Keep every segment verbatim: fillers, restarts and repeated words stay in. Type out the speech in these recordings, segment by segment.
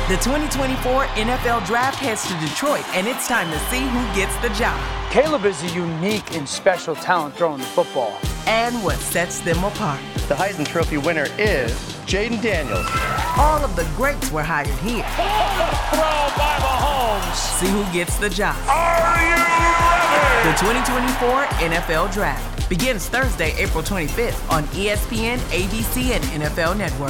The twenty twenty-four N F L Draft heads to Detroit, and it's time to see who gets the job. Caleb is a unique and special talent throwing the football. And what sets them apart. The Heisman Trophy winner is Jayden Daniels. All of the greats were hired here. Throw by Mahomes. See who gets the job. Are you ready? The twenty twenty-four N F L Draft begins Thursday, April twenty-fifth on E S P N, A B C, and N F L Network.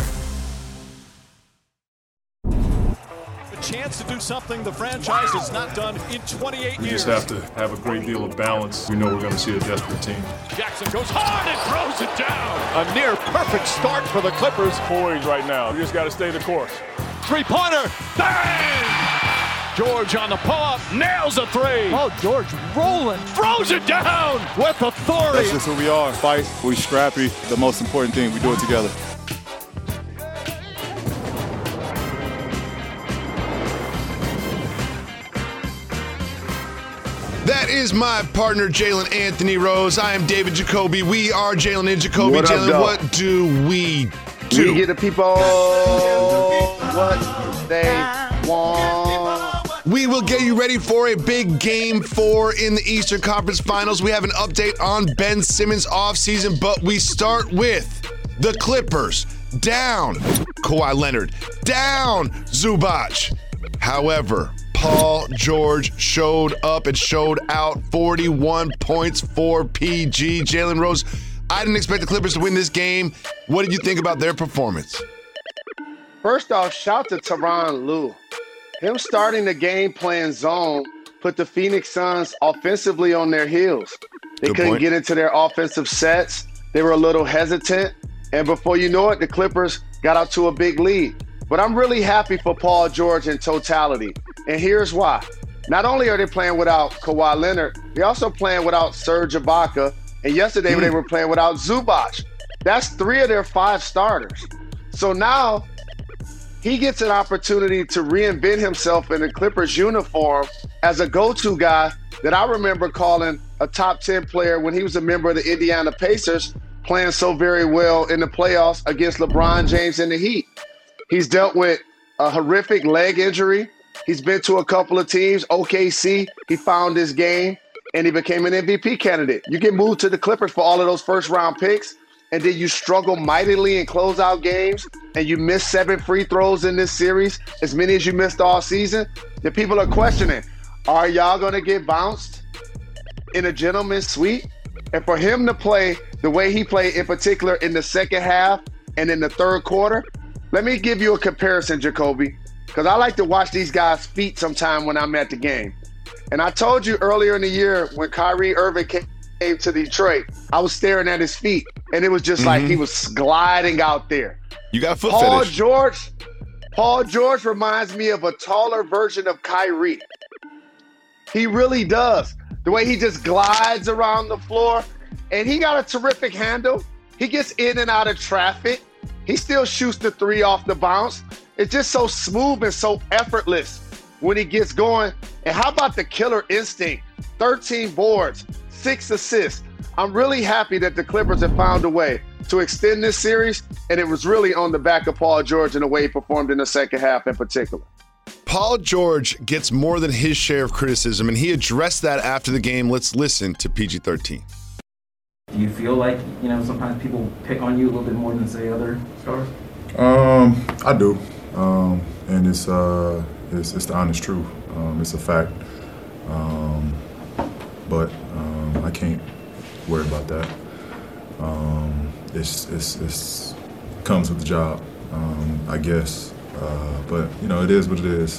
Chance to do something the franchise has not done in twenty-eight we years. We just have to have a great deal of balance. We know we're going to see a desperate team. Jackson goes hard and throws it down. A near perfect start for the Clippers. Poised right now. You just got to stay the course. Three-pointer. Bang! George on the pull-up. Nails a three. Oh, George rolling. Throws it down with authority. That's just who we are. Fight. We scrappy. The most important thing, we do it together. That is my partner, Jalen Anthony Rose. I am David Jacoby. We are Jalen and Jacoby. What up, Jalen, dog? what do we do? We get the people what they want. We will get you ready for a big game four in the Eastern Conference Finals. We have an update on Ben Simmons' offseason, but we start with the Clippers. Down Kawhi Leonard. Down Zubac. However, Paul George showed up and showed out. forty-one points for P G. Jalen Rose, I didn't expect the Clippers to win this game. What did you think about their performance? First off, shout to Tyronn Lue. Him starting the game playing zone put the Phoenix Suns offensively on their heels. They Good couldn't point. get into their offensive sets. They were a little hesitant. And before you know it, the Clippers got out to a big lead. But I'm really happy for Paul George in totality. And here's why. Not only are they playing without Kawhi Leonard, they're also playing without Serge Ibaka. And yesterday mm. they were playing without Zubac. That's three of their five starters. So now he gets an opportunity to reinvent himself in the Clippers uniform as a go-to guy that I remember calling a top ten player when he was a member of the Indiana Pacers, playing so very well in the playoffs against LeBron James and the Heat. He's dealt with a horrific leg injury. He's been to a couple of teams. O K C, he found his game, and he became an M V P candidate. You get moved to the Clippers for all of those first-round picks, and then you struggle mightily in closeout games, and you miss seven free throws in this series, as many as you missed all season. The people are questioning, are y'all going to get bounced in a gentleman's suite? And for him to play the way he played, in particular in the second half and in the third quarter, let me give you a comparison, Jacoby, because I like to watch these guys' feet sometime when I'm at the game. And I told you earlier in the year when Kyrie Irving came to Detroit, I was staring at his feet, and it was just mm-hmm. like he was gliding out there. You got a foot Paul fetish. George, Paul George reminds me of a taller version of Kyrie. He really does. The way he just glides around the floor, and he got a terrific handle. He gets in and out of traffic. He still shoots the three off the bounce. It's just so smooth and so effortless when he gets going. And how about the killer instinct? thirteen boards, six assists. I'm really happy that the Clippers have found a way to extend this series, and it was really on the back of Paul George and the way he performed in the second half in particular. Paul George gets more than his share of criticism, and he addressed that after the game. Let's listen to P G thirteen. Do you feel like, you know, sometimes people pick on you a little bit more than, say, other stars? Um, I do. Um, and it's, uh, it's it's the honest truth. Um, it's a fact. Um, but um, I can't worry about that. Um, it's, it's, it's comes with the job, um, I guess. Uh, but, you know, it is what it is.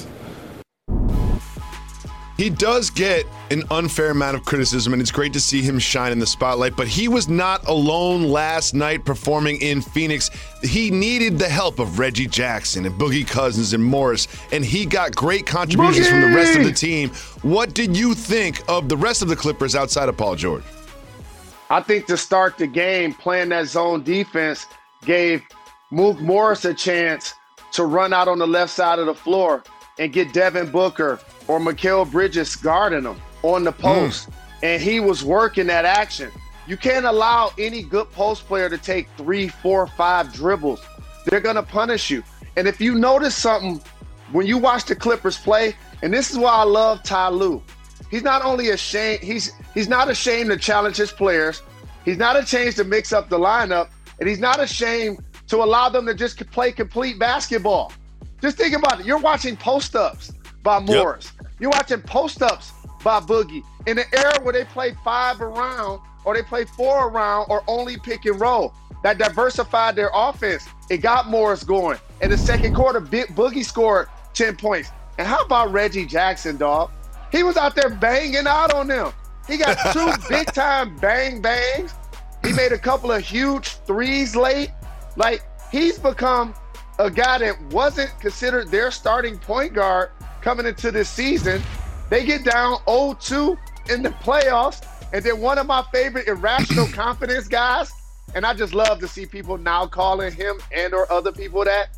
He does get an unfair amount of criticism, and it's great to see him shine in the spotlight, but he was not alone last night performing in Phoenix. He needed the help of Reggie Jackson and Boogie Cousins and Morris, and he got great contributions Boogie! from the rest of the team. What did you think of the rest of the Clippers outside of Paul George? I think to start the game, playing that zone defense gave Mook Morris a chance to run out on the left side of the floor and get Devin Booker or Mikal Bridges guarding him on the post. Mm. And he was working that action. You can't allow any good post player to take three, four, five dribbles. They're going to punish you. And if you notice something when you watch the Clippers play, and this is why I love Ty Lue. He's not only ashamed, he's he's not ashamed to challenge his players. He's not ashamed to mix up the lineup, and he's not ashamed to allow them to just play complete basketball. Just think about it. You're watching post-ups by Morris. Yep. You're watching post-ups by Boogie. In the era where they play five around, or they play four around, or only pick and roll, that diversified their offense. It got Morris going. In the second quarter, Boogie scored ten points. And how about Reggie Jackson, dog? He was out there banging out on them. He got two big-time bang bangs. He made a couple of huge threes late. Like, he's become a guy that wasn't considered their starting point guard coming into this season. They get down oh two in the playoffs, and then one of my favorite irrational confidence guys, and I just love to see people now calling him and or other people that,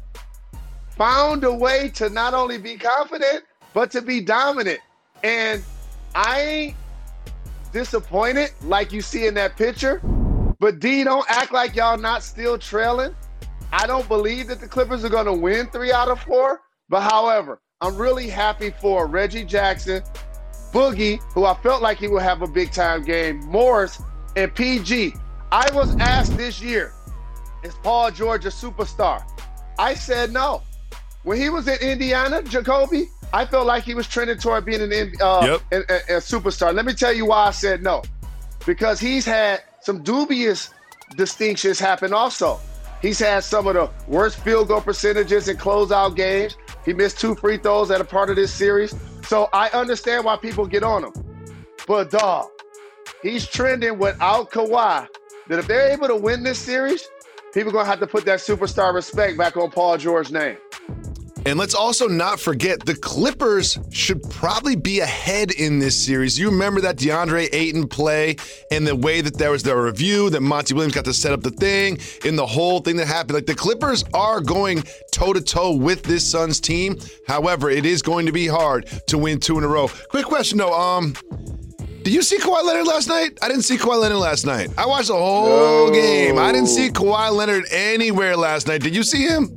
found a way to not only be confident, but to be dominant. And I ain't disappointed like you see in that picture, but D, don't act like y'all not still trailing. I don't believe that the Clippers are going to win three out of four, but however, I'm really happy for Reggie Jackson, Boogie, who I felt like he would have a big-time game, Morris, and P G. I was asked this year, is Paul George a superstar? I said no. When he was in Indiana, Jacoby, I felt like he was trending toward being an, uh, yep. a, a, a superstar. Let me tell you why I said no. Because he's had some dubious distinctions happen also. He's had some of the worst field goal percentages in closeout games. He missed two free throws that are part of this series. So I understand why people get on him. But, dog, he's trending without Kawhi. That if they're able to win this series, people are going to have to put that superstar respect back on Paul George's name. And let's also not forget, the Clippers should probably be ahead in this series. You remember that DeAndre Ayton play and the way that there was the review, that Monty Williams got to set up the thing, and the whole thing that happened. Like, the Clippers are going toe-to-toe with this Suns team. However, it is going to be hard to win two in a row. Quick question, though. Um, did you see Kawhi Leonard last night? I didn't see Kawhi Leonard last night. I watched the whole no. game. I didn't see Kawhi Leonard anywhere last night. Did you see him?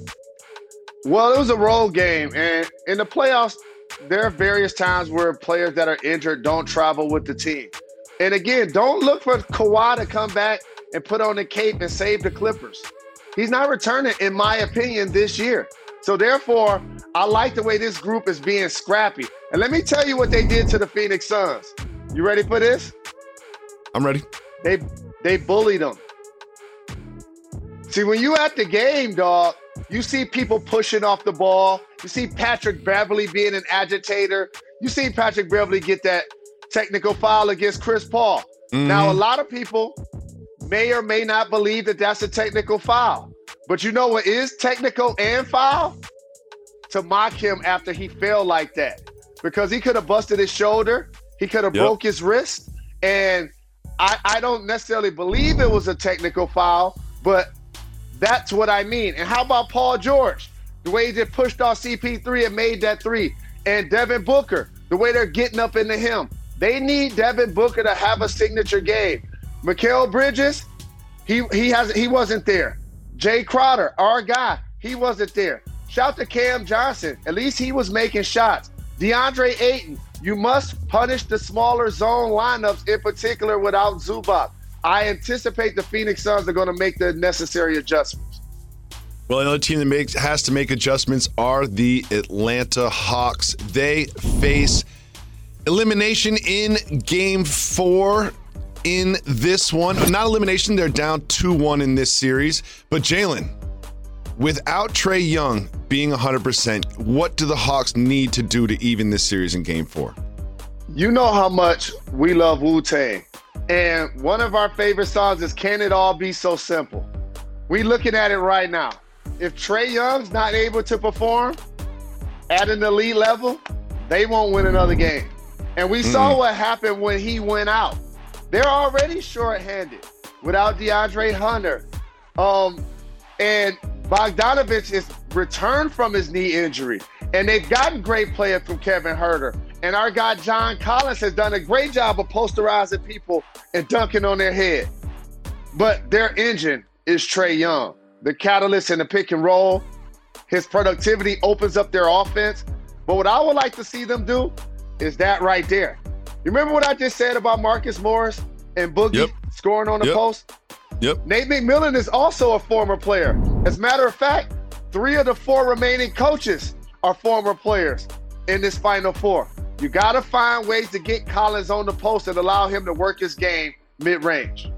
Well, it was a road game, and in the playoffs, there are various times where players that are injured don't travel with the team. And again, don't look for Kawhi to come back and put on the cape and save the Clippers. He's not returning, in my opinion, this year. So therefore, I like the way this group is being scrappy. And let me tell you what they did to the Phoenix Suns. You ready for this? I'm ready. They they bullied them. See, when you at the game, dog, you see people pushing off the ball. You see Patrick Beverley being an agitator. You see Patrick Beverley get that technical foul against Chris Paul. Mm-hmm. Now, a lot of people may or may not believe that that's a technical foul. But you know what is technical and foul? To mock him after he fell like that. Because he could have busted his shoulder. He could have yep. broke his wrist. And I, I don't necessarily believe it was a technical foul, but that's what I mean. And how about Paul George? The way he just pushed off C P three and made that three. And Devin Booker, the way they're getting up into him. They need Devin Booker to have a signature game. Mikal Bridges, he he has he wasn't there. Jay Crowder, our guy, he wasn't there. Shout to Cam Johnson. At least he was making shots. DeAndre Ayton, you must punish the smaller zone lineups, in particular without Zubac. I anticipate the Phoenix Suns are going to make the necessary adjustments. Well, another team that makes has to make adjustments are the Atlanta Hawks. They face elimination in game four in this one. Not elimination, they're down two one in this series. But Jalen, without Trae Young being one hundred percent, what do the Hawks need to do to even this series in game four? You know how much we love Wu-Tang. And one of our favorite songs is Can It All Be So Simple? We looking at it right now. If Trae Young's not able to perform at an elite level, they won't win another game. And we mm. saw what happened when he went out. They're already shorthanded without DeAndre Hunter. Um, and Bogdanovich is returned from his knee injury. And they've gotten great players from Kevin Huerter. And our guy John Collins has done a great job of posterizing people and dunking on their head. But their engine is Trae Young. The catalyst in the pick and roll, His productivity opens up their offense. But what I would like to see them do is that right there. You remember what I just said about Marcus Morris and Boogie yep. scoring on the yep. post? Yep. Nate McMillan is also a former player. As a matter of fact, three of the four remaining coaches are former players in this Final Four. You got to find ways to get Collins on the post and allow him to work his game mid-range.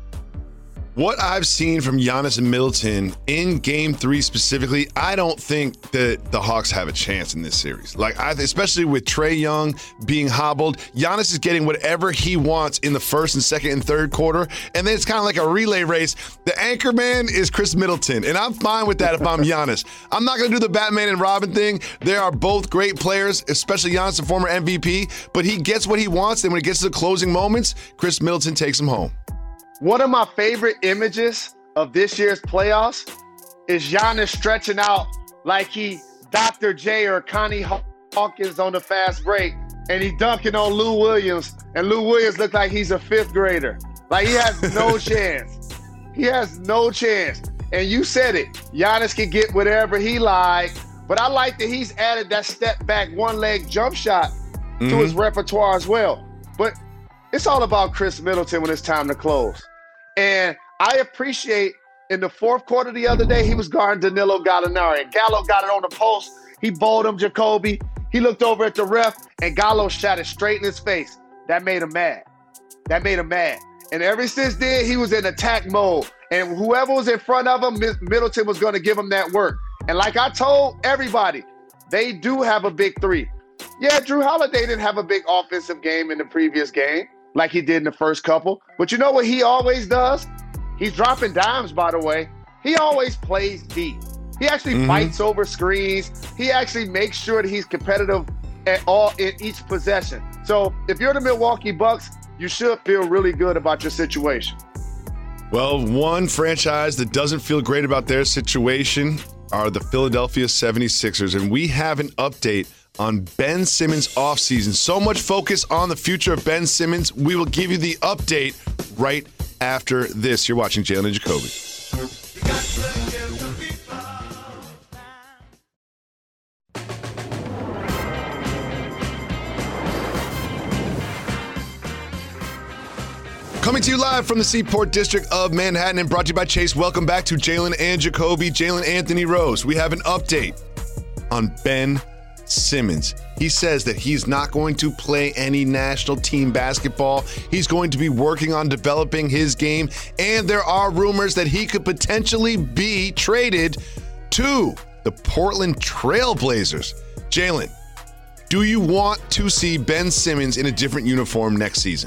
What I've seen from Giannis and Middleton in game three specifically, I don't think that the Hawks have a chance in this series. Like, I, especially with Trae Young being hobbled, Giannis is getting whatever he wants in the first and second and third quarter. And then it's kind of like a relay race. The anchor man is Chris Middleton, and I'm fine with that if I'm Giannis. I'm not going to do the Batman and Robin thing. They are both great players, especially Giannis, a former M V P, but he gets what he wants. And when it gets to the closing moments, Chris Middleton takes him home. One of my favorite images of this year's playoffs is Giannis stretching out like he Doctor J or Connie Hawkins on the fast break, and he dunking on Lou Williams, and Lou Williams looked like he's a fifth grader. Like, he has no chance. He has no chance. And you said it. Giannis can get whatever he like, but I like that he's added that step back one leg jump shot mm-hmm. to his repertoire as well. But it's all about Chris Middleton when it's time to close. And I appreciate in the fourth quarter the other day, he was guarding Danilo Gallinari. And Gallo got it on the post. He bowled him Jacoby. He looked over at the ref, and Gallo shot it straight in his face. That made him mad. That made him mad. And ever since then, he was in attack mode. And whoever was in front of him, Middleton was going to give him that work. And like I told everybody, they do have a big three. Yeah, Drew Holiday didn't have a big offensive game in the previous game like he did in the first couple. But you know what he always does? He's dropping dimes, by the way. He always plays deep. He actually mm-hmm. fights over screens. He actually makes sure that he's competitive at all in each possession. So if you're the Milwaukee Bucks, you should feel really good about your situation. Well, one franchise that doesn't feel great about their situation are the Philadelphia seventy-sixers. And we have an update on Ben Simmons' offseason. So much focus on the future of Ben Simmons. We will give you the update right after this. You're watching Jalen and Jacoby. Coming to you live from the Seaport District of Manhattan and brought to you by Chase. Welcome back to Jalen and Jacoby. Jalen Anthony Rose. We have an update on Ben Simmons. He says that he's not going to play any national team basketball. He's going to be working on developing his game, and there are rumors that he could potentially be traded to the Portland Trail Blazers. Jalen, do you want to see Ben Simmons in a different uniform next season?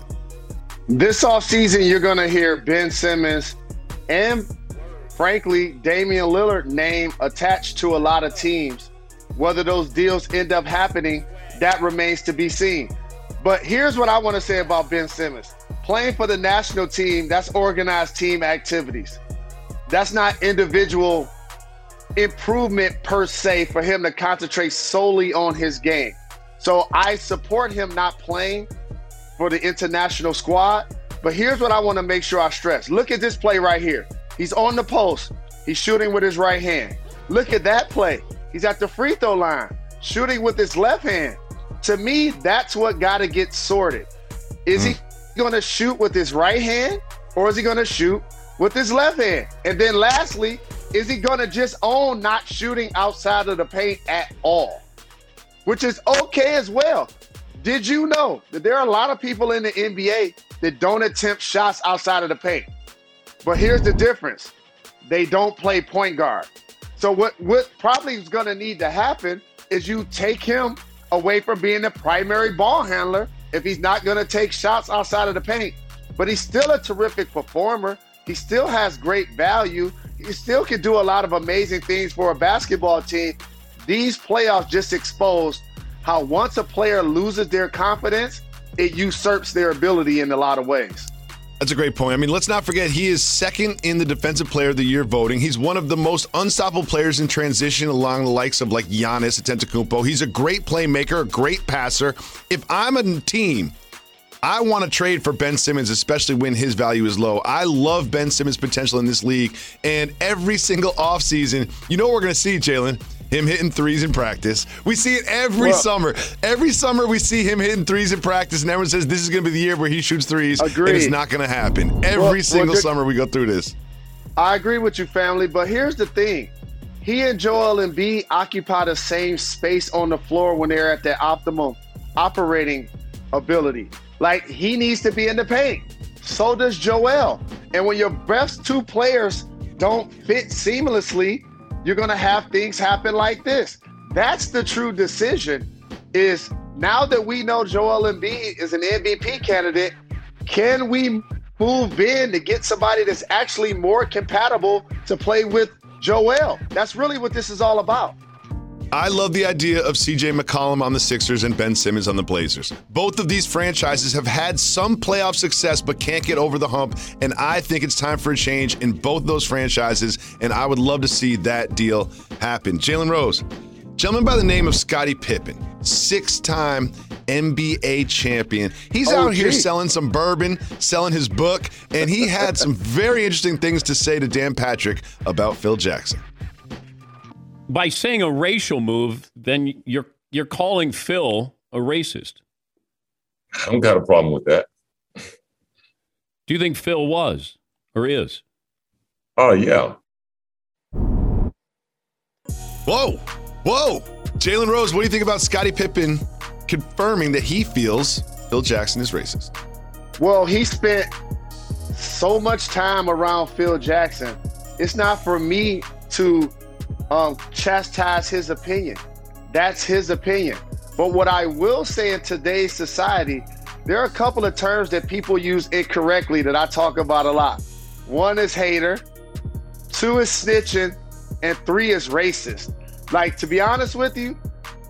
This offseason, you're going to hear Ben Simmons and, frankly, Damian Lillard name attached to a lot of teams. Whether those deals end up happening, that remains to be seen. But here's what I want to say about Ben Simmons. Playing for the national team, that's organized team activities. That's not individual improvement per se for him to concentrate solely on his game. So I support him not playing for the international squad. But here's what I want to make sure I stress. Look at this play right here. He's on the post. He's shooting with his right hand. Look at that play. He's at the free throw line, shooting with his left hand. To me, that's what got to get sorted. Is mm. he going to shoot with his right hand, or is he going to shoot with his left hand? And then lastly, is he going to just own not shooting outside of the paint at all? Which is okay as well. Did you know that there are a lot of people in the N B A that don't attempt shots outside of the paint? But here's the difference. They don't play point guard. So what, what probably is going to need to happen is you take him away from being the primary ball handler if he's not going to take shots outside of the paint. But he's still a terrific performer. He still has great value. He still can do a lot of amazing things for a basketball team. These playoffs just exposed how once a player loses their confidence, it usurps their ability in a lot of ways. That's a great point. I mean, let's not forget he is second in the Defensive Player of the Year voting. He's one of the most unstoppable players in transition along the likes of like Giannis Antetokounmpo. He's a great playmaker, a great passer. If I'm a team I want to trade for Ben Simmons, especially when his value is low. I love Ben Simmons' potential in this league, and every single offseason, you know what we're going to see, Jalen? Him hitting threes in practice. We see it every well, summer. Every summer we see him hitting threes in practice, and everyone says this is going to be the year where he shoots threes, Agreed. and it's not going to happen. Every well, single well, summer we go through this. I agree with you, family, but here's the thing. He and Joel Embiid occupy the same space on the floor when they're at their optimum operating ability. Like, he needs to be in the paint. So does Joel. And when your best two players don't fit seamlessly, you're going to have things happen like this. That's the true decision, is now that we know Joel Embiid is an M V P candidate, can we move in to get somebody that's actually more compatible to play with Joel? That's really what this is all about. I love the idea of C J McCollum on the Sixers and Ben Simmons on the Blazers. Both of these franchises have had some playoff success but can't get over the hump, and I think it's time for a change in both those franchises, and I would love to see that deal happen. Jalen Rose, gentleman by the name of Scottie Pippen, six-time N B A champion. He's oh, out gee. here selling some bourbon, selling his book, and he had some very interesting things to say to Dan Patrick about Phil Jackson. By saying a racial move, then you're you're calling Phil a racist. I don't got a problem with that. Do you think Phil was or is? Oh, yeah. Whoa, whoa. Jalen Rose, what do you think about Scottie Pippen confirming that he feels Phil Jackson is racist? Well, he spent so much time around Phil Jackson. It's not for me to um, chastise his opinion. That's his opinion. But what I will say, in today's society, there are a couple of terms that people use incorrectly that I talk about a lot. One is hater, two is snitching, and three is racist. Like, to be honest with you,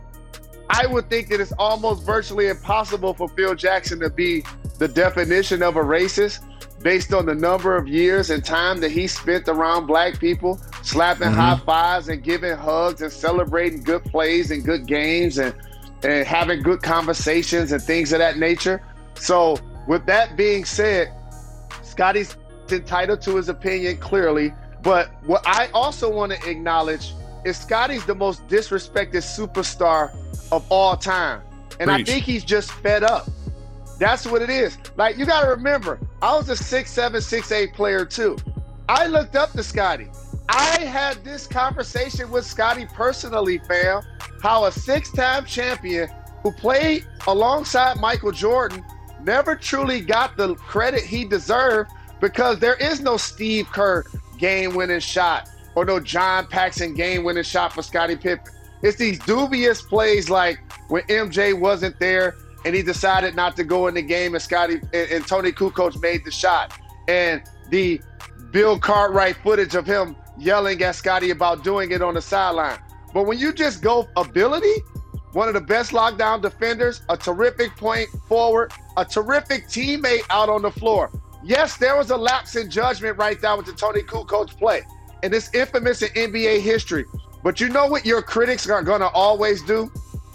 I would think that it's almost virtually impossible for Phil Jackson to be the definition of a racist based on the number of years and time that he spent around black people, slapping mm-hmm. high fives and giving hugs and celebrating good plays and good games and, and having good conversations and things of that nature. So with that being said, Scottie's entitled to his opinion, clearly. But what I also want to acknowledge is Scottie's the most disrespected superstar of all time. And Preach. I think he's just fed up. That's what it is. Like, you got to remember, I was a six seven, six eight player too. I looked up to Scottie. I had this conversation with Scottie personally, fam, how a six-time champion who played alongside Michael Jordan never truly got the credit he deserved, because there is no Steve Kerr game-winning shot or no John Paxson game-winning shot for Scottie Pippen. It's these dubious plays like when M J wasn't there and he decided not to go in the game, and Scottie and, and Tony Kukoc made the shot. And the Bill Cartwright footage of him yelling at Scottie about doing it on the sideline. But when you just go ability, one of the best lockdown defenders, a terrific point forward, a terrific teammate out on the floor. Yes, there was a lapse in judgment right there with the Tony Kukoc play. And it's infamous in N B A history. But you know what your critics are going to always do?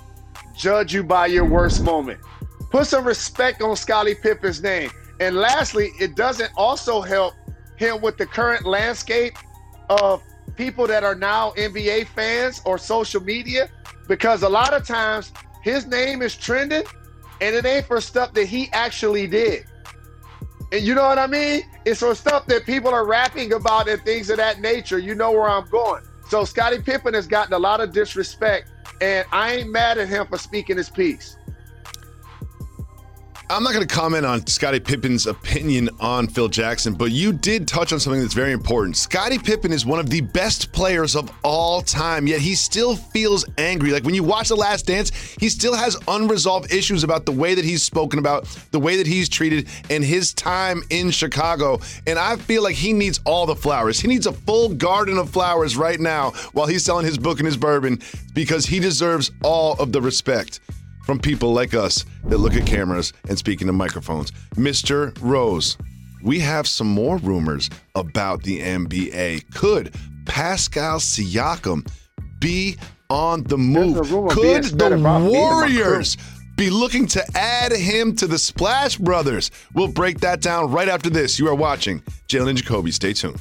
Judge you by your worst moment. Put some respect on Scottie Pippen's name. And lastly, it doesn't also help him with the current landscape of people that are now N B A fans or social media, because a lot of times his name is trending and it ain't for stuff that he actually did. And you know what I mean? It's for stuff that people are rapping about and things of that nature. You know where I'm going. So Scottie Pippen has gotten a lot of disrespect, and I ain't mad at him for speaking his piece. I'm not going to comment on Scottie Pippen's opinion on Phil Jackson, but you did touch on something that's very important. Scottie Pippen is one of the best players of all time, yet he still feels angry. Like, when you watch The Last Dance, he still has unresolved issues about the way that he's spoken about, the way that he's treated, and his time in Chicago. And I feel like he needs all the flowers. He needs a full garden of flowers right now while he's selling his book and his bourbon, because he deserves all of the respect from people like us that look at cameras and speak into microphones. Mister Rose, we have some more rumors about the N B A. Could Pascal Siakam be on the move? Could the Warriors be looking to add him to the Splash Brothers? We'll break that down right after this. You are watching Jalen and Jacoby. Stay tuned.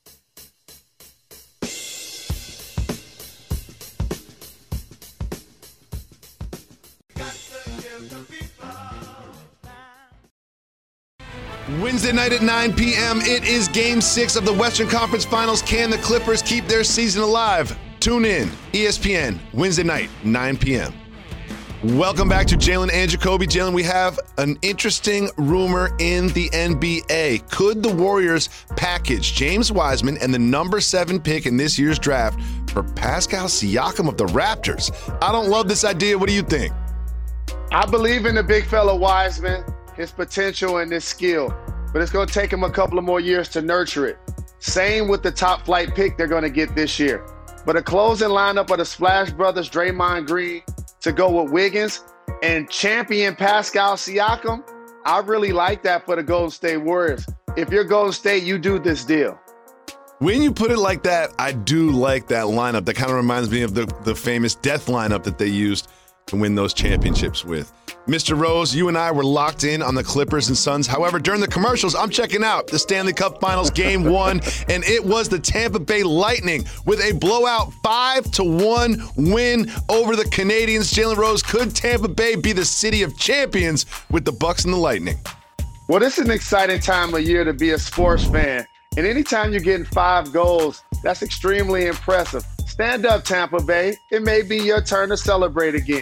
Wednesday night at nine p.m., it is Game six of the Western Conference Finals. Can the Clippers keep their season alive? Tune in, E S P N, Wednesday night, nine p.m. Welcome back to Jalen and Jacoby. Jalen, we have an interesting rumor in the N B A. Could the Warriors package James Wiseman and the number seven pick in this year's draft for Pascal Siakam of the Raptors? I don't love this idea. What do you think? I believe in the big fella Wiseman, his potential and his skill, but it's going to take him a couple of more years to nurture it. Same with the top flight pick they're going to get this year. But a closing lineup of the Splash Brothers, Draymond Green, to go with Wiggins and champion Pascal Siakam, I really like that for the Golden State Warriors. If you're Golden State, you do this deal. When you put it like that, I do like that lineup. That kind of reminds me of the, the famous death lineup that they used to win those championships with. Mister Rose, you and I were locked in on the Clippers and Suns. However, during the commercials, I'm checking out the Stanley Cup Finals Game one, and it was the Tampa Bay Lightning with a blowout five to one win over the Canadiens. Jalen Rose, could Tampa Bay be the city of champions with the Bucks and the Lightning? Well, this is an exciting time of year to be a sports fan. And anytime you're getting five goals, that's extremely impressive. Stand up, Tampa Bay. It may be your turn to celebrate again.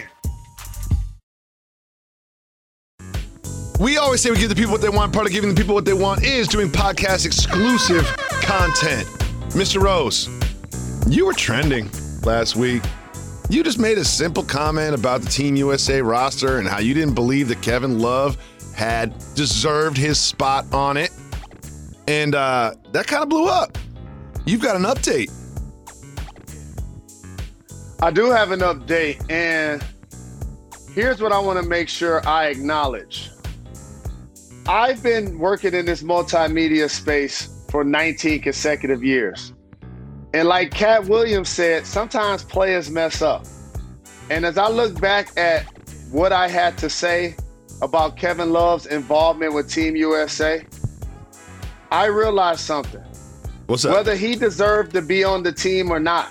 We always say we give the people what they want. Part of giving the people what they want is doing podcast exclusive content. Mister Rose, you were trending last week. You just made a simple comment about the Team U S A roster and how you didn't believe that Kevin Love had deserved his spot on it. And uh, that kind of blew up. You've got an update. I do have an update, and here's what I want to make sure I acknowledge. I've been working in this multimedia space for nineteen consecutive years. And like Cat Williams said, sometimes players mess up. And as I look back at what I had to say about Kevin Love's involvement with Team U S A, I realized something. What's that? Whether he deserved to be on the team or not,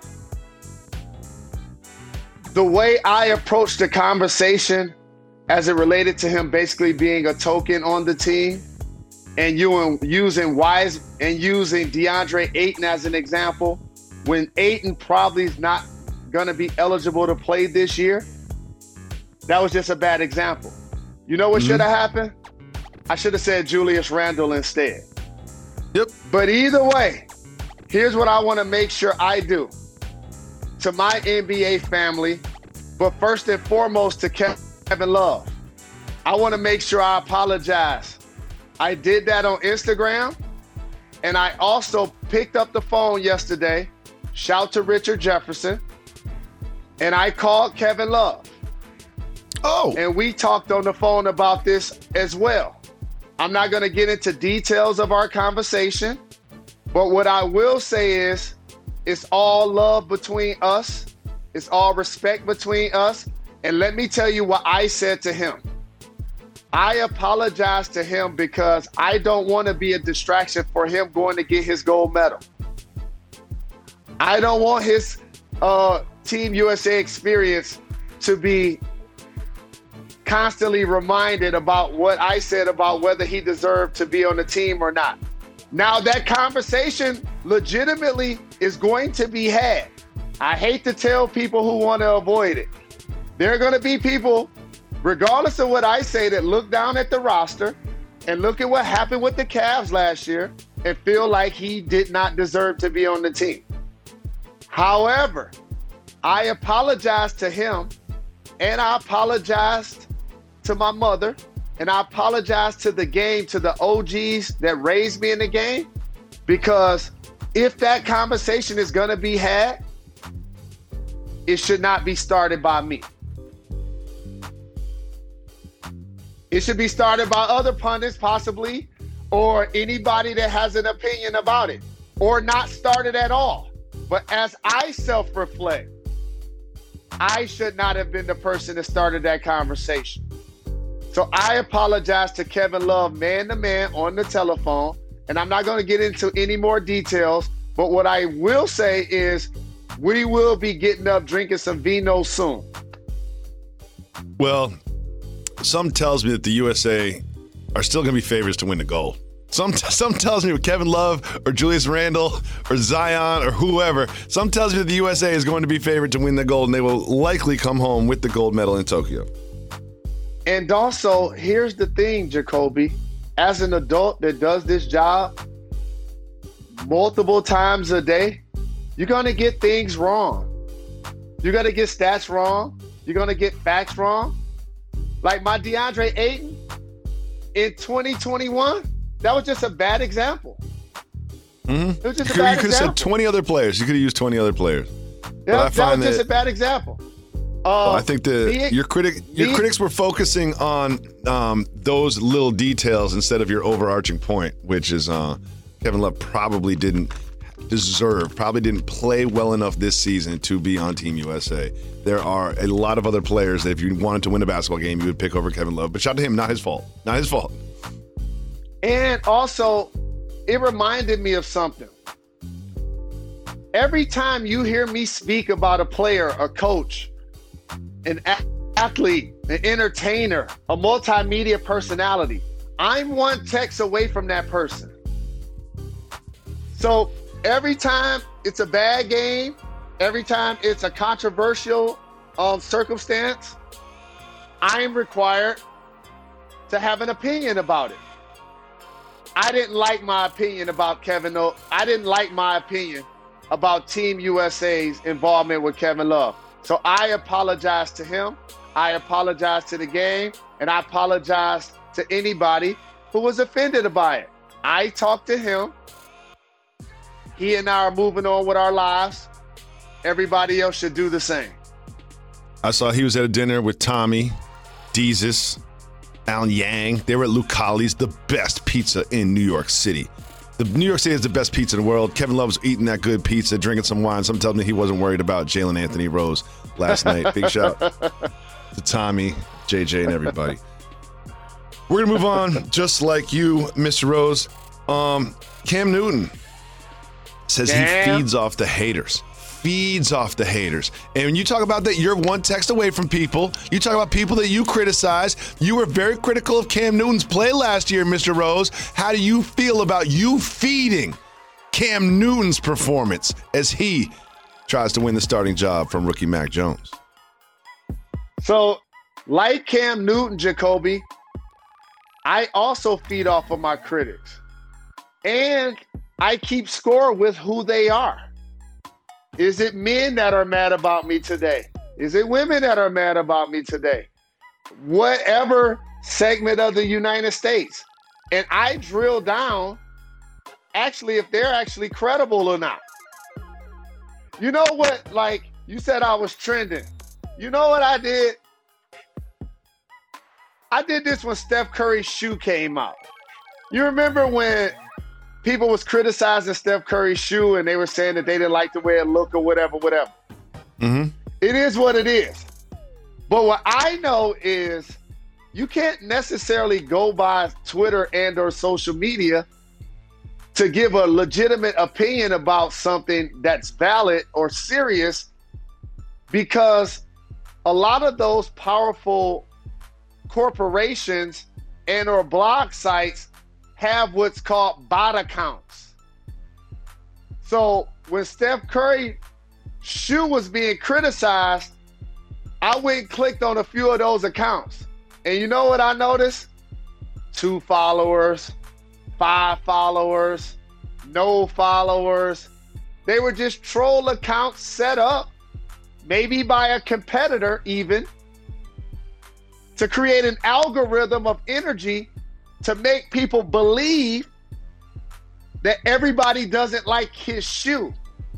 the way I approached the conversation as it related to him basically being a token on the team and you using Wise and using DeAndre Ayton as an example, when Ayton probably is not going to be eligible to play this year, that was just a bad example. You know what mm-hmm. should have happened? I should have said Julius Randle instead. Yep. But either way, here's what I want to make sure I do to my N B A family, but first and foremost to Kevin Love. I want to make sure I apologize. I did that on Instagram, and I also picked up the phone yesterday, shout to Richard Jefferson, and I called Kevin Love. Oh. And we talked on the phone about this as well. I'm not going to get into details of our conversation, but what I will say is it's all love between us. It's all respect between us. And let me tell you what I said to him. I apologize to him because I don't want to be a distraction for him going to get his gold medal. I don't want his uh, Team U S A experience to be constantly reminded about what I said about whether he deserved to be on the team or not. Now that conversation legitimately is going to be had. I hate to tell people who want to avoid it. There are going to be people, regardless of what I say, that look down at the roster and look at what happened with the Cavs last year and feel like he did not deserve to be on the team. However, I apologized to him, and I apologized to my mother, and I apologize to the game, to the O Gs that raised me in the game, because if that conversation is going to be had, it should not be started by me. It should be started by other pundits possibly, or anybody that has an opinion about it, or not started at all. But as I self-reflect, I should not have been the person that started that conversation. So I apologize to Kevin Love, man to man, on the telephone. And I'm not going to get into any more details. But what I will say is we will be getting up drinking some vino soon. Well, some tells me that the U S A are still going to be favorites to win the gold. Some some tells me with Kevin Love or Julius Randle or Zion or whoever, some tells me that the U S A is going to be favored to win the gold, and they will likely come home with the gold medal in Tokyo. And also, here's the thing, Jacoby. As an adult that does this job multiple times a day, you're going to get things wrong. You're going to get stats wrong. You're going to get facts wrong. Like my DeAndre Ayton in twenty twenty-one, that was just a bad example. Mm-hmm. It was just you a bad could have said twenty other players. You could have used twenty other players. Yeah, I that find was just that, a bad example. Uh, I think the the, your critic your the, critics were focusing on um, those little details instead of your overarching point, which is uh, Kevin Love probably didn't deserve, probably didn't play well enough this season to be on Team U S A. There are a lot of other players that if you wanted to win a basketball game, you would pick over Kevin Love. But shout out to him, not his fault. Not his fault. And also, it reminded me of something. Every time you hear me speak about a player, a coach, an athlete, an entertainer, a multimedia personality, I'm one text away from that person. So every time it's a bad game, every time it's a controversial um, circumstance, I'm required to have an opinion about it. I didn't like my opinion about Kevin O. I didn't like my opinion about Team U S A's involvement with Kevin Love. So I apologize to him. I apologize to the game. And I apologize to anybody who was offended by it. I talked to him. He and I are moving on with our lives. Everybody else should do the same. I saw he was at a dinner with Tommy, Desus, Alan Yang. They were at Lucali's, the best pizza in New York City. The New York City is the best pizza in the world. Kevin Love was eating that good pizza, drinking some wine. Some tells me he wasn't worried about Jalen Anthony Rose last night. Big shout to Tommy, J J, and everybody. We're going to move on, just like you, Mister Rose. Um, Cam Newton says Damn. he feeds off the haters. Feeds off the haters. And when you talk about that, you're one text away from people. You talk about people that you criticize. You were very critical of Cam Newton's play last year, Mister Rose. How do you feel about you feeding Cam Newton's performance as he tries to win the starting job from rookie Mac Jones? So, like Cam Newton, Jacoby, I also feed off of my critics. And I keep score with who they are. Is it men that are mad about me today? Is it women that are mad about me today? Whatever segment of the United States. And I drill down actually if they're actually credible or not. You know what? Like you said, I was trending. You know what I did? I did this when Steph Curry's shoe came out. You remember when people was criticizing Steph Curry's shoe and they were saying that they didn't like the way it looked or whatever, whatever. Mm-hmm. It is what it is. But what I know is you can't necessarily go by Twitter and or social media to give a legitimate opinion about something that's valid or serious, because a lot of those powerful corporations and or blog sites have what's called bot accounts. So when Steph Curry's shoe was being criticized, I went and clicked on a few of those accounts. And you know what I noticed? Two followers, five followers, no followers. They were just troll accounts set up, maybe by a competitor even, to create an algorithm of energy to make people believe that everybody doesn't like his shoe.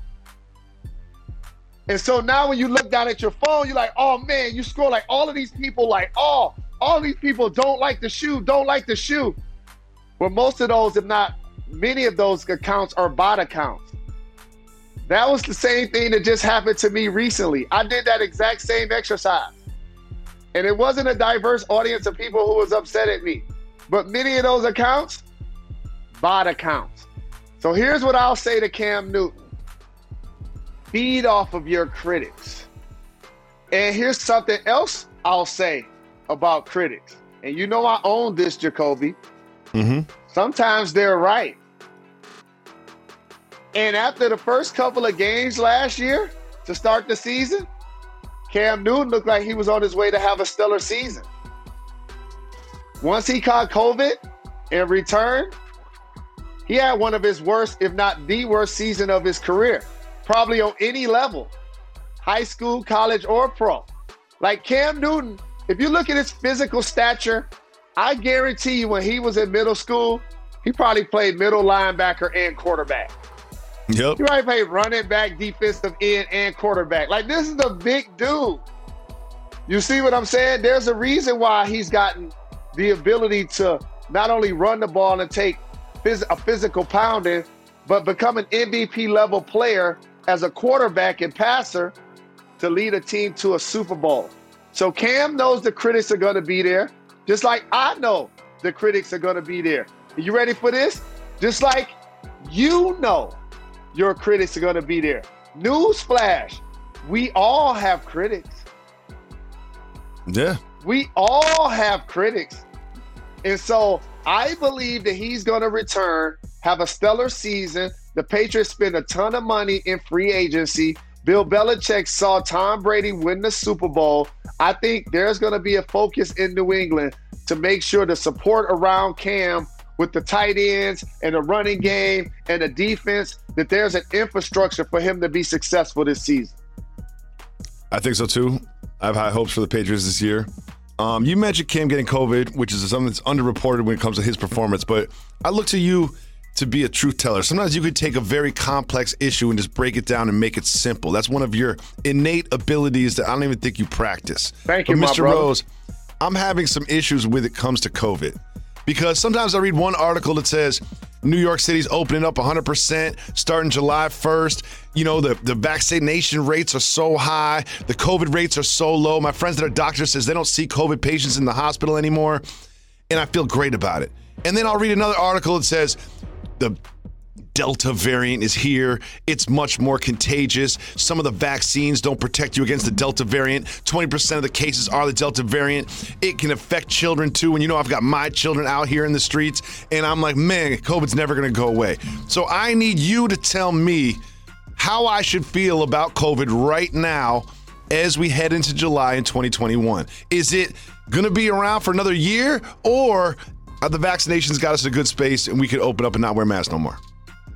And so now when you look down at your phone, you're like, oh man, you scroll like all of these people like, oh, all these people don't like the shoe, don't like the shoe. Well, most of those, if not many of those accounts are bot accounts. That was the same thing that just happened to me recently. I did that exact same exercise. And it wasn't a diverse audience of people who was upset at me. But many of those accounts, bot accounts. So here's what I'll say to Cam Newton. Feed off of your critics. And here's something else I'll say about critics. And you know I own this, Jacoby. Mm-hmm. Sometimes they're right. And after the first couple of games last year to start the season, Cam Newton looked like he was on his way to have a stellar season. Once he caught COVID and returned, he had one of his worst, if not the worst season of his career. Probably on any level, high school, college, or pro. Like Cam Newton, if you look at his physical stature, I guarantee you when he was in middle school, he probably played middle linebacker and quarterback. Yep. He probably played running back, defensive end, and quarterback. Like, this is a big dude. You see what I'm saying? There's a reason why he's gotten the ability to not only run the ball and take phys- a physical pounding, but become an M V P level player as a quarterback and passer to lead a team to a Super Bowl. So Cam knows the critics are going to be there, just like I know the critics are going to be there. Are you ready for this? Just like you know your critics are going to be there. Newsflash, we all have critics. Yeah. We all have critics. And so I believe that he's going to return, have a stellar season. The Patriots spend a ton of money in free agency. Bill Belichick saw Tom Brady win the Super Bowl. I think there's going to be a focus in New England to make sure the support around Cam with the tight ends and the running game and the defense, that there's an infrastructure for him to be successful this season. I think so too. I have high hopes for the Patriots this year. Um, you mentioned Cam getting COVID, which is something that's underreported when it comes to his performance, but I look to you to be a truth teller. Sometimes you could take a very complex issue and just break it down and make it simple. That's one of your innate abilities that I don't even think you practice. Thank you, but my Mister brother. Rose, I'm having some issues when it comes to COVID because sometimes I read one article that says New York City's opening up one hundred percent starting July first. You know, the, the vaccination rates are so high. The COVID rates are so low. My friends that are doctors says they don't see COVID patients in the hospital anymore. And I feel great about it. And then I'll read another article that says the Delta variant is here. It's much more contagious. Some of the vaccines don't protect you against the Delta variant. twenty percent of the cases are the Delta variant. It can affect children too. And you know, I've got my children out here in the streets and I'm like, man, COVID's never going to go away. So I need you to tell me how I should feel about COVID right now as we head into July in twenty twenty-one. Is it going to be around for another year, or are the vaccinations got us in a good space and we could open up and not wear masks no more?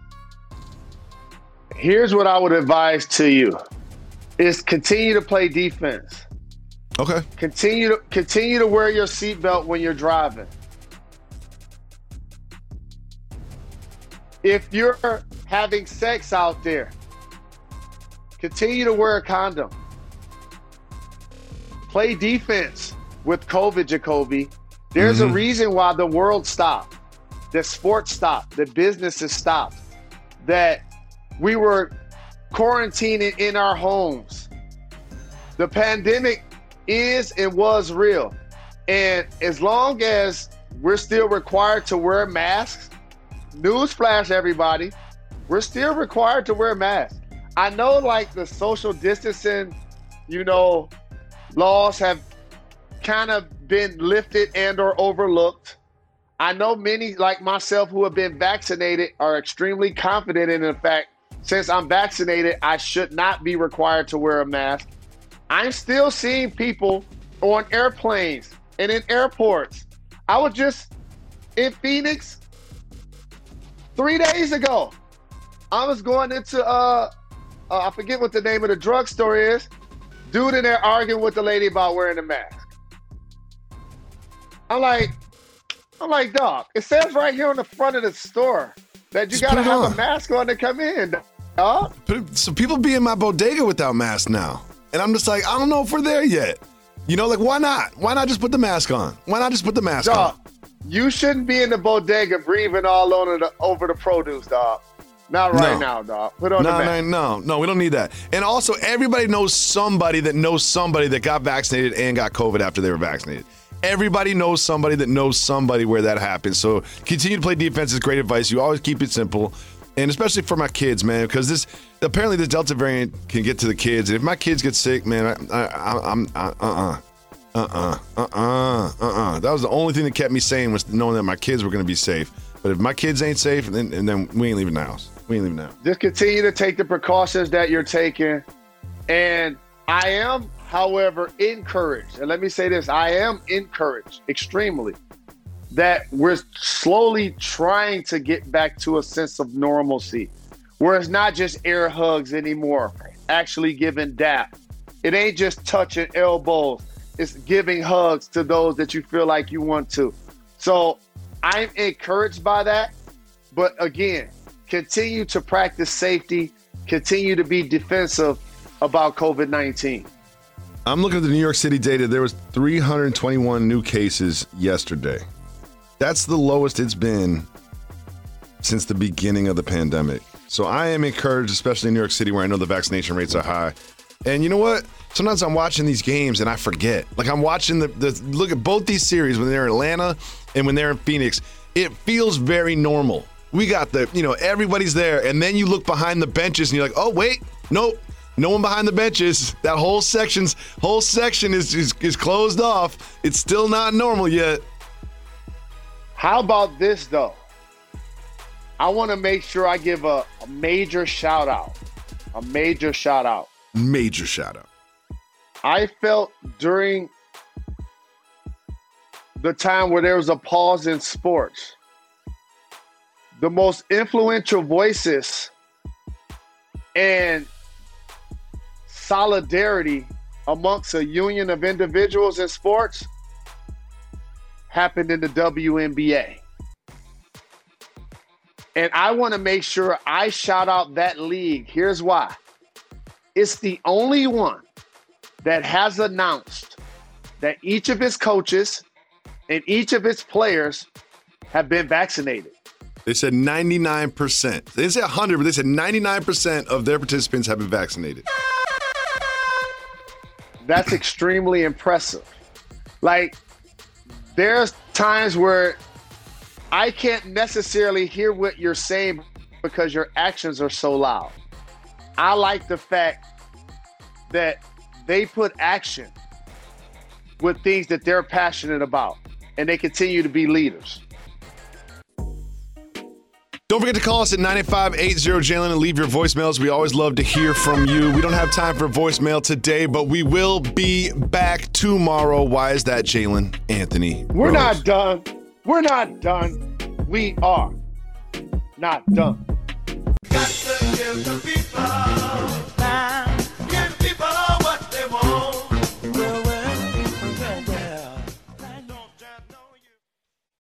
Here's what I would advise to you is continue to play defense. Okay. Continue to continue to wear your seatbelt when you're driving. If you're having sex out there, continue to wear a condom. Play defense with COVID, Jacoby. There's mm-hmm. a reason why the world stopped, that sports stopped, that businesses stopped, that we were quarantining in our homes. The pandemic is and was real. And as long as we're still required to wear masks, newsflash everybody, we're still required to wear masks. I know like the social distancing, you know, laws have kind of been lifted and or overlooked. I know many like myself who have been vaccinated are extremely confident in the fact, since I'm vaccinated, I should not be required to wear a mask. I'm still seeing people on airplanes and in airports. I was just in Phoenix three days ago. I was going into, uh, uh, I forget what the name of the drugstore is. Dude in there arguing with the lady about wearing a mask. I'm like, I'm like, dog, it says right here on the front of the store that you got to have on. a mask on to come in, dog. So people be in my bodega without masks now. And I'm just like, I don't know if we're there yet. You know, like, why not? Why not just put the mask on? Why not just put the mask dog, on? You shouldn't be in the bodega breathing all over the, over the produce, dog. Not right No. now, dog. Put on no, the mask. no, no, no, we don't need that. And also, everybody knows somebody that knows somebody that got vaccinated and got COVID after they were vaccinated. Everybody knows somebody that knows somebody where that happened. So continue to play defense is great advice. You always keep it simple. And especially for my kids, man, because this apparently this Delta variant can get to the kids. And if my kids get sick, man, I, I, I'm I, uh-uh. Uh-uh. Uh-uh. Uh-uh. That was the only thing that kept me sane, was knowing that my kids were going to be safe. But if my kids ain't safe, then, and then we ain't leaving the house. We ain't leaving the house. Just continue to take the precautions that you're taking. And I am, however, encouraged. And let me say this. I am encouraged extremely that we're slowly trying to get back to a sense of normalcy, where it's not just air hugs anymore, actually giving dap. It ain't just touching elbows. It's giving hugs to those that you feel like you want to. So I'm encouraged by that. But again, continue to practice safety, continue to be defensive about COVID nineteen. I'm looking at the New York City data. There was three hundred twenty-one new cases yesterday. That's the lowest it's been since the beginning of the pandemic. So I am encouraged, especially in New York City, where I know the vaccination rates are high. And you know what? Sometimes I'm watching these games and I forget. Like, I'm watching the, the look at both these series when they're in Atlanta and when they're in Phoenix. It feels very normal. We got the, you know, everybody's there. And then you look behind the benches and you're like, oh, wait, nope, no one behind the benches. That whole section's whole section is, is, is closed off. It's still not normal yet. How about this, though? I want to make sure I give a, a major shout out. A major shout out. Major shout out. I felt during the time where there was a pause in sports, the most influential voices and solidarity amongst a union of individuals in sports happened in the W N B A. And I want to make sure I shout out that league. Here's why. It's the only one that has announced that each of its coaches and each of its players have been vaccinated. They said ninety-nine percent. They didn't say one hundred, but they said ninety-nine percent of their participants have been vaccinated. That's extremely impressive. Like, there's times where I can't necessarily hear what you're saying because your actions are so loud. I like the fact that they put action with things that they're passionate about, and they continue to be leaders. Don't forget to call us at nine eight five, eight zero, Jalen and leave your voicemails. We always love to hear from you. We don't have time for voicemail today, but we will be back tomorrow. Why is that, Jalen Anthony We're Rose? not done. We're not done. We are not done. Got to give the people